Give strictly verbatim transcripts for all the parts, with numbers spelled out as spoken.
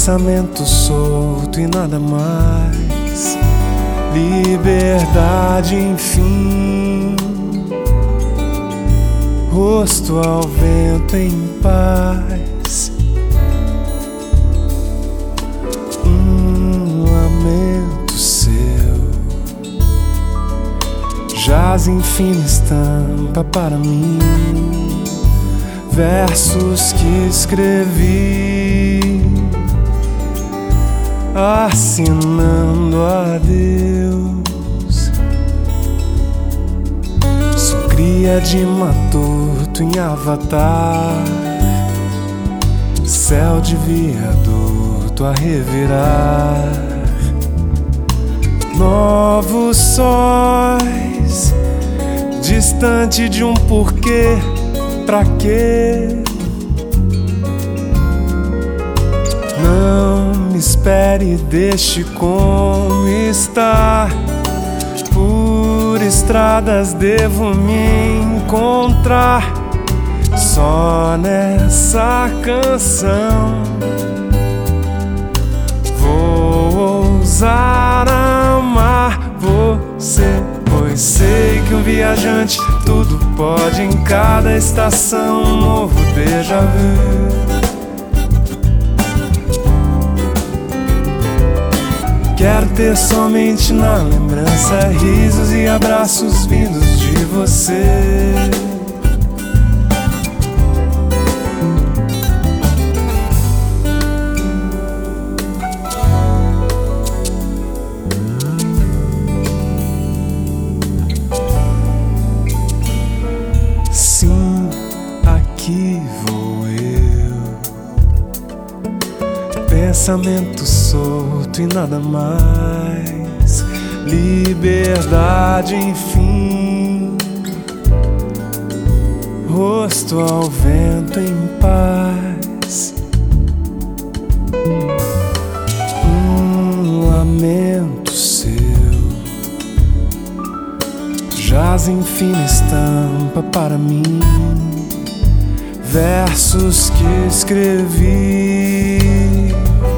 pensamento solto e nada mais. Liberdade, enfim. Rosto ao vento em paz. Um lamento seu jaz em fina estampa para mim. Versos que escrevi assinando a Deus. Sou cria de matuto em Avatar, céu de viaduto a revirar. Novos sóis, distante de um porquê. Pra quê? Não me espere, deixe como está. Por estradas devo me encontrar. Só nessa canção vou ousar amar você, pois sei que um viajante tudo pode em cada estação. Um novo déjà vu. Quero ter somente na lembrança risos e abraços vindos de você. Sim, aqui vou eu, pensamento solto e nada mais. Liberdade, enfim. Rosto ao vento em paz. Um lamento seu jaz em fina estampa para mim. Versos que escrevi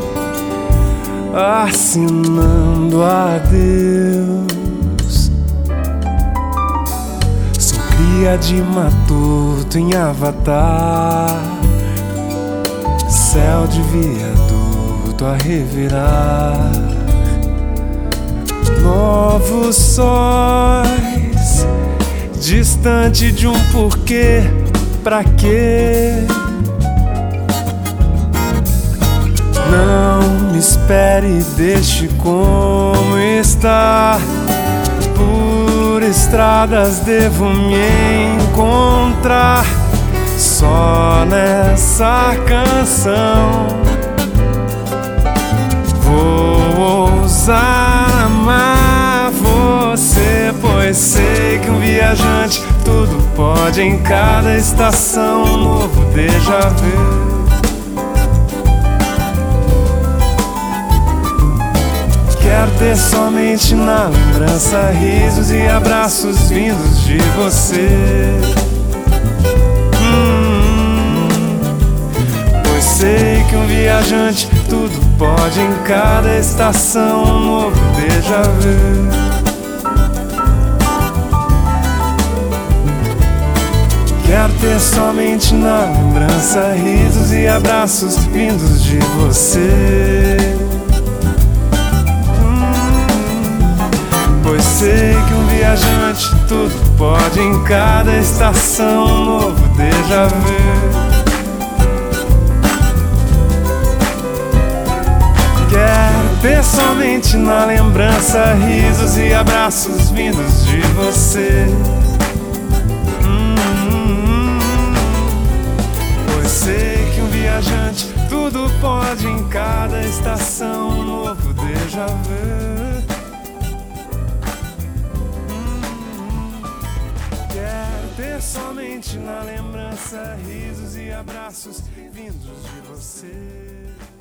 assinando a Deus. Sou cria de matuto em Avatar, céu de viaduto a revirar. Novos sóis, distante de um porquê. Pra quê? Não me espere, deixe como está. Por estradas devo me encontrar. Só nessa canção vou ousar amar você, pois sei que um viajante tudo pode em cada estação. Um novo déjà vu. Quero ter somente na lembrança risos e abraços vindos de você. hum, Pois sei que um viajante tudo pode em cada estação. Um novo déjà vu. Quero ter somente na lembrança risos e abraços vindos de você. Pois sei que um viajante tudo pode em cada estação. Um novo déjà vu. Quero ter somente na lembrança risos e abraços vindos de você. Pois sei que um viajante tudo pode em cada estação. Um novo déjà vu. Ter somente na lembrança risos e abraços vindos de você.